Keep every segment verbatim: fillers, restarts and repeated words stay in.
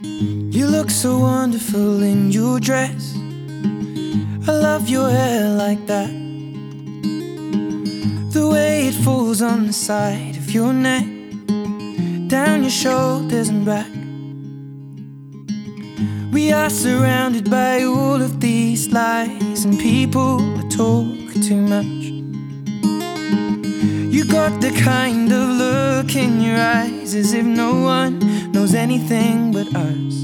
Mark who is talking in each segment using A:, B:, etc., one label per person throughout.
A: You look so wonderful in your dress. I love your hair like that, the way it falls on the side of your neck, down your shoulders and back. We are surrounded by all of these lies, and people are talking too much. You got the kind of look in your eyes as if no one knows anything but us.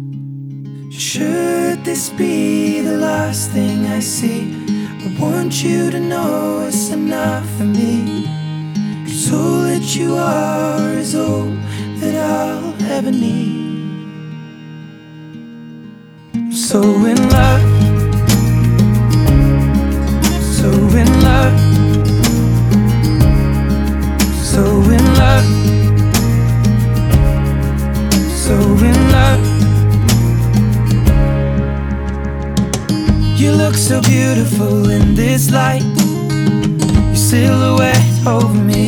A: Should this be the last thing I see? I want you to know it's enough for me, 'cause all that you are is all that I'll ever need. I'm so in love, so in love, so in love, so in love. You look so beautiful in this light, your silhouette over me,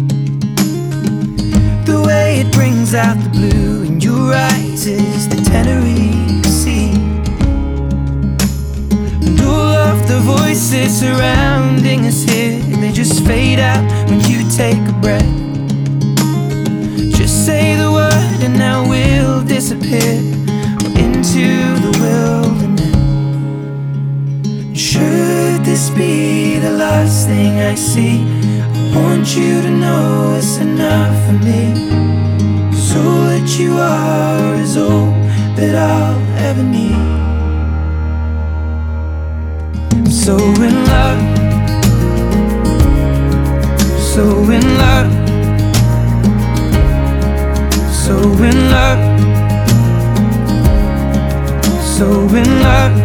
A: the way it brings out the blue in your eyes is the Tenerife Sea. And all of the voices surrounding us here, they just fade out when you take a breath. Just say the word and now we'll disappear into the wilderness. Should this be the last thing I see? I want you to know it's enough for me, 'cause all that you are is all that I'll ever need. I'm so in love, so in love, so in love, so in love.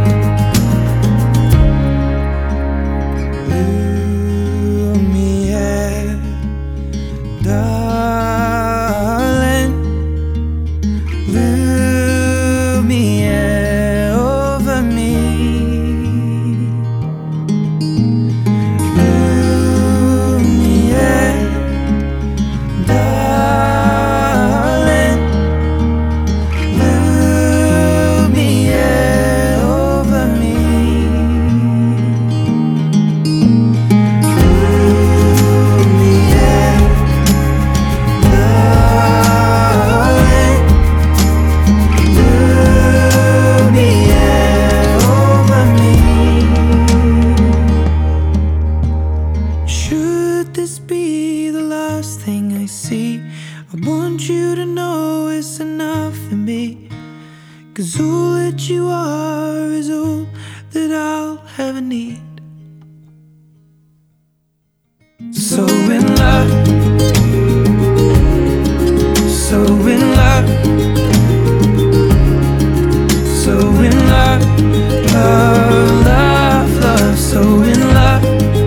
A: Darling, Lumiere over me, Lumiere, darling, Lumiere over me. Should this be the last thing I see? I want you to know it's enough for me, 'cause all that you are is all that I'll ever need. So in love, so in love, so in love, love, love, love, so in love.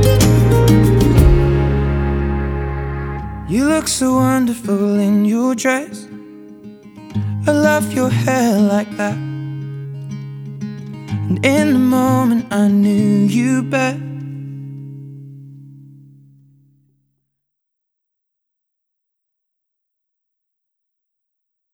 A: You look so wonderful in your dress. I love your hair like that. And in the moment I knew you best.